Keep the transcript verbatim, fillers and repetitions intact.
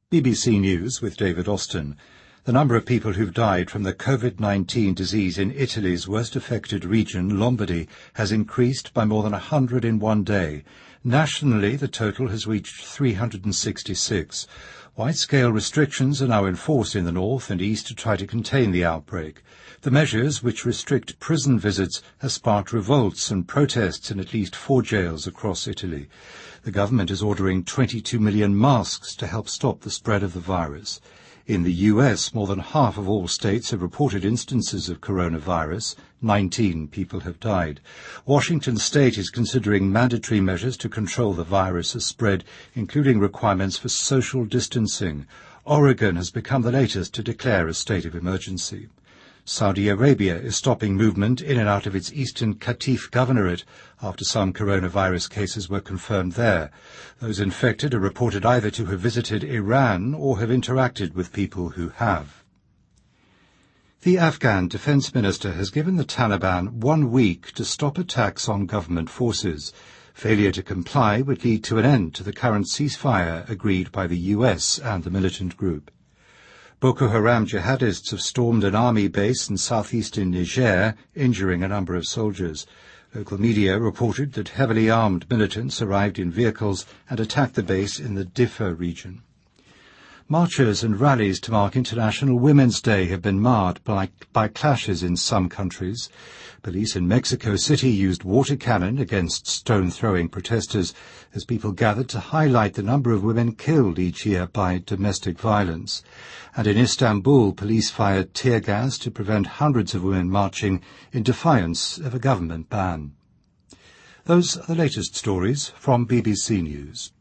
B B C News with David Austin. The number of people who've died from the COVID nineteen disease in Italy's worst affected region, Lombardy, has increased by more than one hundred in one day. Nationally, the total has reached three hundred sixty-six. Wide-scale restrictions are now in force in the north and east to try to contain the outbreak. The measures, which restrict prison visits, have sparked revolts and protests in at least four jails across Italy. The government is ordering twenty-two million masks to help stop the spread of the virus. In the U S, more than half of all states have reported instances of coronavirus. nineteen people have died. Washington State is considering mandatory measures to control the virus's spread, including requirements for social distancing. Oregon has become the latest to declare a state of emergency. Saudi Arabia is stopping movement in and out of its eastern Qatif governorate after some coronavirus cases were confirmed there. Those infected are reported either to have visited Iran or have interacted with people who have. The Afghan defense minister has given the Taliban one week to stop attacks on government forces. Failure to comply would lead to an end to the current ceasefire agreed by the U S and the militant group. Boko Haram jihadists have stormed an army base in southeastern Niger, injuring a number of soldiers. Local media reported that heavily armed militants arrived in vehicles and attacked the base in the Diffa region. Marches and rallies to mark International Women's Day have been marred by, by clashes in some countries. Police in Mexico City used water cannon against stone-throwing protesters as people gathered to highlight the number of women killed each year by domestic violence. And in Istanbul, police fired tear gas to prevent hundreds of women marching in defiance of a government ban. Those are the latest stories from B B C News.